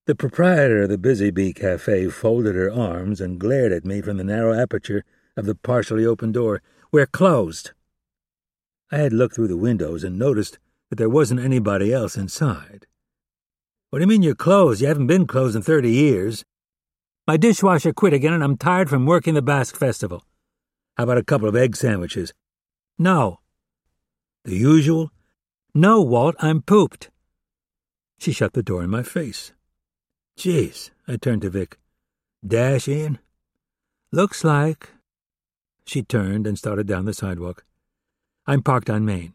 The proprietor of the Busy Bee Cafe folded her arms and glared at me from the narrow aperture of the partially open door. "We're closed." I had looked through the windows and noticed that there wasn't anybody else inside. "What do you mean you're closed? You haven't been closed in 30 years. My dishwasher quit again and I'm tired from working the Basque Festival. How about a couple of egg sandwiches?" "No." "The usual?" "No, Walt, I'm pooped." She shut the door in my face. "Jeez," I turned to Vic. "Dash in?" "Looks like." She turned and started down the sidewalk. I'm parked on Main.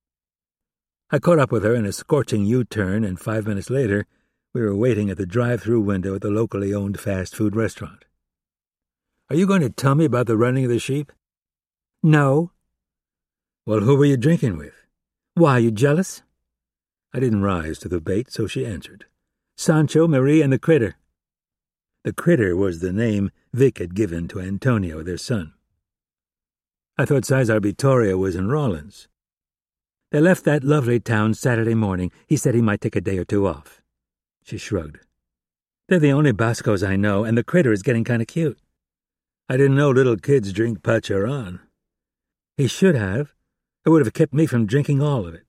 I caught up with her in a scorching U-turn, and 5 minutes later, we were waiting at the drive-through window at the locally owned fast-food restaurant. "Are you going to tell me about the running of the sheep?" "No." "Well, who were you drinking with?" "Why, you jealous?" I didn't rise to the bait, so she answered. "Sancho, Marie, and the Critter." The Critter was the name Vic had given to Antonio, their son. I thought Cesar Vittoria was in Rawlins. "They left that lovely town Saturday morning. He said he might take a day or two off." She shrugged. "They're the only Bascos I know, and the Critter is getting kind of cute." "I didn't know little kids drink Pacharan." "He should have. It would have kept me from drinking all of it."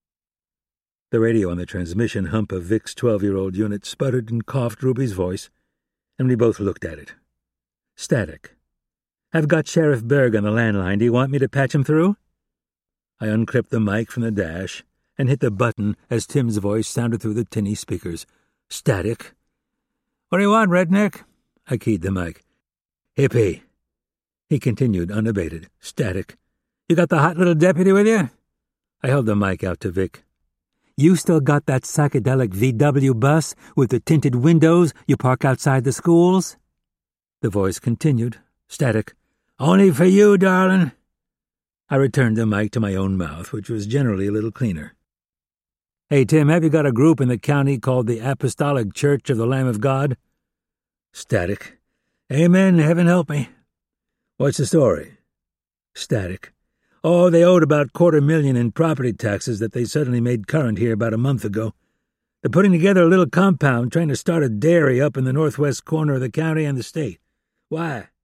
The radio on the transmission hump of Vic's 12-year-old unit sputtered and coughed Ruby's voice, and we both looked at it. Static. "I've got Sheriff Berg on the landline. Do you want me to patch him through?" I unclipped the mic from the dash and hit the button as Tim's voice sounded through the tinny speakers. Static. "What do you want, redneck?" I keyed the mic. "Hippie." He continued, unabated. Static. "You got the hot little deputy with you?" I held the mic out to Vic. "You still got that psychedelic VW bus with the tinted windows you park outside the schools?" The voice continued. Static. "Only for you, darling." I returned the mic to my own mouth, which was generally a little cleaner. "Hey, Tim, have you got a group in the county called the Apostolic Church of the Lamb of God?" Static. "Amen, heaven help me." "What's the story?" Static. "Oh, they owed about $250,000 in property taxes that they suddenly made current here about a month ago. They're putting together a little compound, trying to start a dairy up in the northwest corner of the county and the state. Why?"